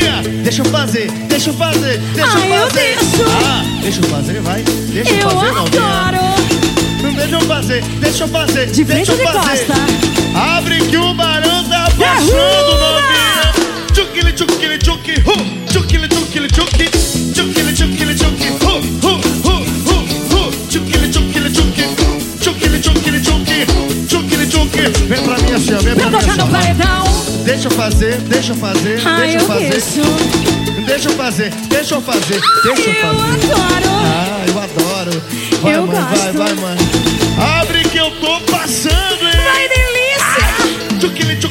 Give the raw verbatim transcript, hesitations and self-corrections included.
novinha. Deixa eu fazer, deixa eu fazer, deixa Ai, eu eu fazer. deixo. Ah, deixa eu fazer, vai. Deixa eu, Eu fazer, novinha. adoro. Deixa eu fazer, deixa eu fazer, De deixa frente eu ou de fazer. costa? Abre que o barão tá passando, novinha. Tchuquili, tchuquili, tchuqui, hu. Tchuquili, tchuquili, tchuqui. Tchuquili, tchuquili, tchuqui, hu, hu, hu, hu, hu. Tchuquili, tchuquili, tchuqui. Tchuquili, tchuquili, tchuqui. Tchuquili, tchuqui. Vem pra mim assim, ó, vem pra Pra mim tocar assim, ó. no paredão. Deixa eu fazer, deixa eu fazer, Ai, deixa eu eu fazer. deixo. Deixa eu fazer, deixa eu fazer, deixa eu Eu fazer. adoro. Ah, eu adoro. Vai, Eu mãe, vai, gosto. vai, mãe. Abre que eu tô passando, hein? Ai, delícia. Tchuquili, tchuquili.